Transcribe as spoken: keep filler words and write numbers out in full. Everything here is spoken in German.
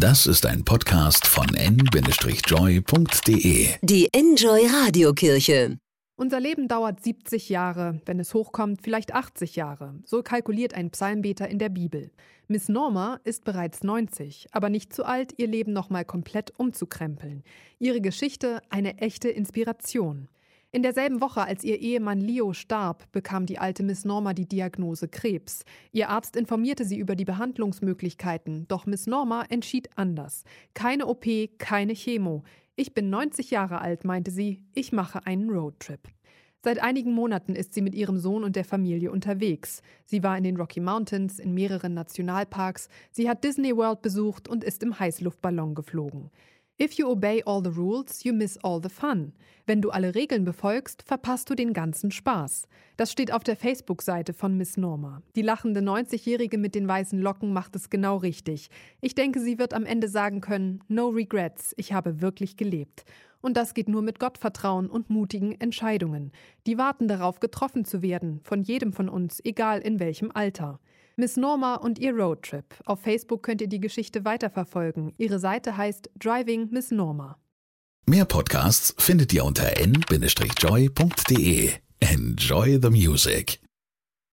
Das ist ein Podcast von n Bindestrich joy punkt de. Die Enjoy Radiokirche. Unser Leben dauert siebzig Jahre, wenn es hochkommt, vielleicht achtzig Jahre. So kalkuliert ein Psalmbeter in der Bibel. Miss Norma ist bereits neunzig, aber nicht zu alt, ihr Leben nochmal komplett umzukrempeln. Ihre Geschichte eine echte Inspiration. In derselben Woche, als ihr Ehemann Leo starb, bekam die alte Miss Norma die Diagnose Krebs. Ihr Arzt informierte sie über die Behandlungsmöglichkeiten, doch Miss Norma entschied anders. Keine O P, keine Chemo. Ich bin neunzig Jahre alt, meinte sie, ich mache einen Roadtrip. Seit einigen Monaten ist sie mit ihrem Sohn und der Familie unterwegs. Sie war in den Rocky Mountains, in mehreren Nationalparks, sie hat Disney World besucht und ist im Heißluftballon geflogen. If you obey all the rules, you miss all the fun. Wenn du alle Regeln befolgst, verpasst du den ganzen Spaß. Das steht auf der Facebook-Seite von Miss Norma. Die lachende neunzigjährige mit den weißen Locken macht es genau richtig. Ich denke, sie wird am Ende sagen können, no regrets, ich habe wirklich gelebt. Und das geht nur mit Gottvertrauen und mutigen Entscheidungen. Die warten darauf, getroffen zu werden, von jedem von uns, egal in welchem Alter. Miss Norma und ihr Roadtrip. Auf Facebook könnt ihr die Geschichte weiterverfolgen. Ihre Seite heißt Driving Miss Norma. Mehr Podcasts findet ihr unter n Bindestrich joy punkt de. Enjoy the music.